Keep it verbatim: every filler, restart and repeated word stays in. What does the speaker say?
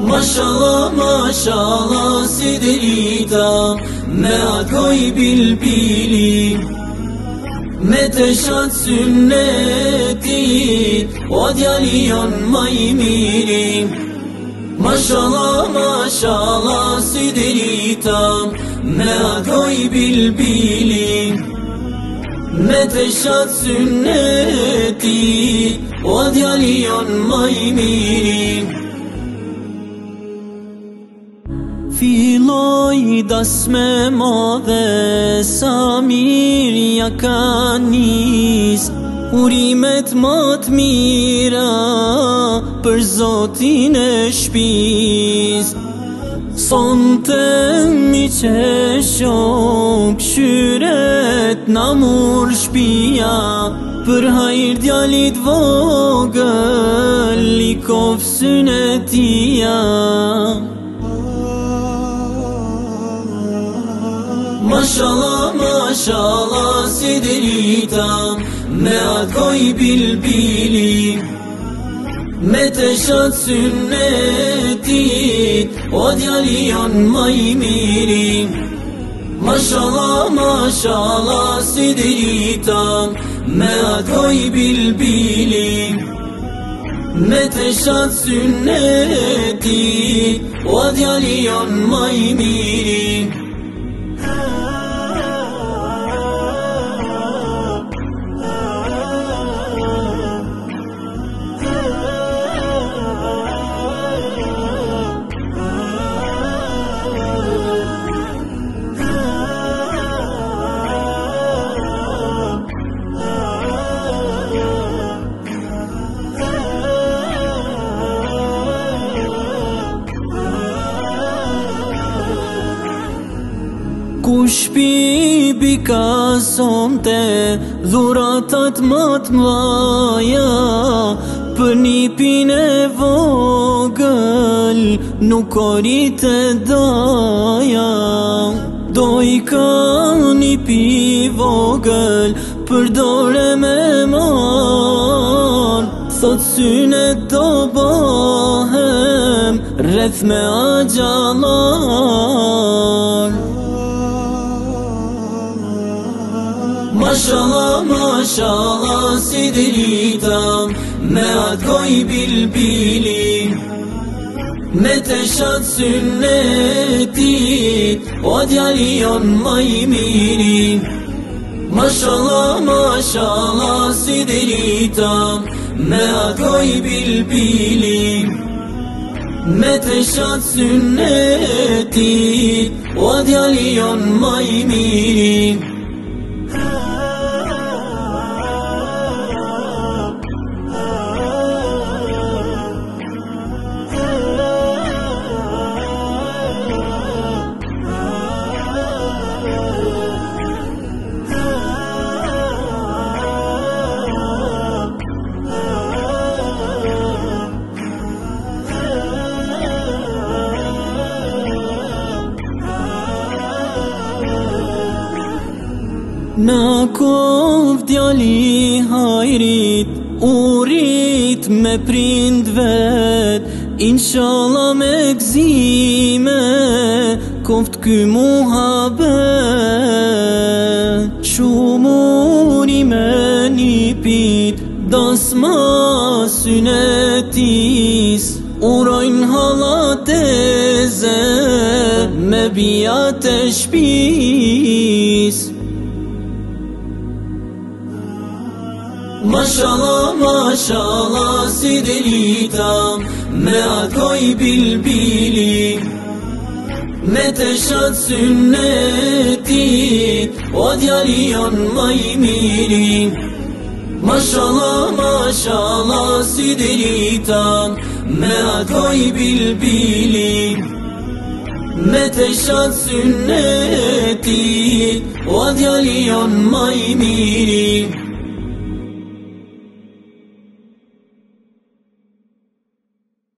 Mashallah, mashallah, si delita me akoj bilbili, me të shatë sünnetit, o djali jon ma i miri. Mashallah, mashallah, si delita me akoj bilbili, me të shatë sünnetit, o djali jon ma i miri. Filoj dasme madhe sa mirja ka nis, urimet ma t'mira për Zotin e shpis. Sonte mi që shok shyret na mur shpia, për hajr djalit vogël i kof synetia. Mashallah, mashallah, si delita me akoj bilbili, me të shatë sünnetit, o djali jon ma i miri. Mashallah, mashallah, si delita me akoj bilbili, me të shatë sünnetit, o djali jon ma i miri. Kush pibi ka sonte dhuratat më t'mdhaja, për një pine vogël nuk orit e daja. Do i ka një pi vogël për dore me mar, thot synet do bahem rreth me agjallar. Mashallah, mashallah, si delita me akoj bilbili, me të shatë sünnetit, o djali jon ma i miri. Mashallah, mashallah, si delita me akoj bilbili, me të shatë sünnetit, o djali jon ma i miri. Na kov djali hajrit, urit me prind vet, inshallah me gzime, koft ky muhabet. Shumuri me nipit, das ma synetis, urojn hallat e ze, me bijat e shpis. Mashallah, mashallah, si delita me akoj bilbili, me të shatë sünnetit, o djali jon ma i miri. Mashallah, mashallah, si delita me akoj bilbili, me të shatë sünnetit, o djali jon ma i miri.